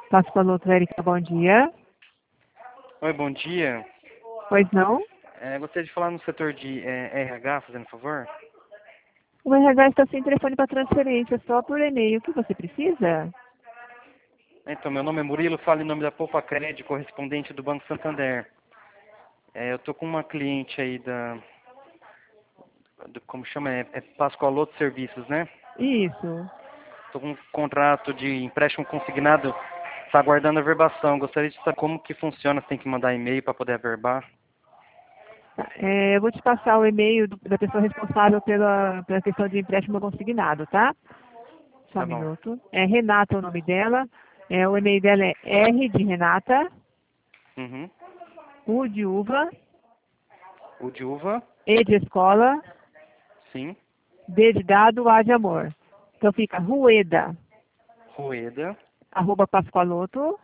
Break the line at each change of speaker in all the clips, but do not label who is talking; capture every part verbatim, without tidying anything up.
Pascoaloto, Érica, bom dia.
Oi, bom dia.
Pois não?
É, gostaria de falar no setor de é, R H, fazendo favor.
O R H está sem telefone para transferência, só por e-mail. O que você precisa?
Então, meu nome é Murilo, falo em nome da Poupa Crédito, correspondente do Banco Santander. É, eu tô com uma cliente aí da... do- como chama? É, é Pascoaloto Serviços, né?
Isso.
Tô com um contrato de empréstimo consignado, está aguardando a verbação. Gostaria de saber como que funciona, se tem que mandar e-mail para poder averbar.
Tá, é, eu vou te passar o e-mail do- da pessoa responsável pela, pela questão de empréstimo consignado, tá? Só um
Tá bom.
minuto. É Renata o nome dela. É, o e-mail dela é R de Renata,
Uhum.
U de uva,
O de uva,
E de escola,
sim.
D de dado, A de amor. Então fica rueda,
Rueda.
arroba pascoaloto,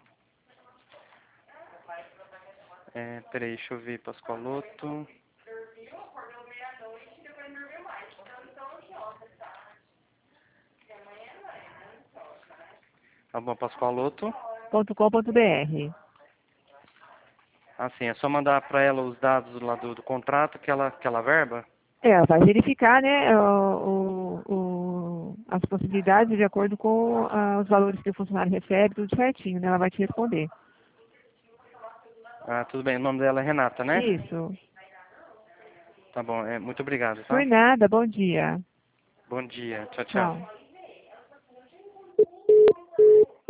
É, peraí, deixa eu ver, Pascoaloto. Tá bom, Pascoaloto.
ponto com ponto br.
Assim, é só mandar para ela os dados lá do, do contrato que ela, que ela verba?
É, ela vai verificar, né, o, o, o- as possibilidades de acordo com ah, os valores que o funcionário recebe, tudo certinho, né? Ela vai te responder.
Ah, tudo bem. O nome dela é Renata, né?
Isso.
Tá bom. É, muito obrigado,
Por
tá?
nada, bom dia.
Bom dia. Tchau, tchau.
Tchau.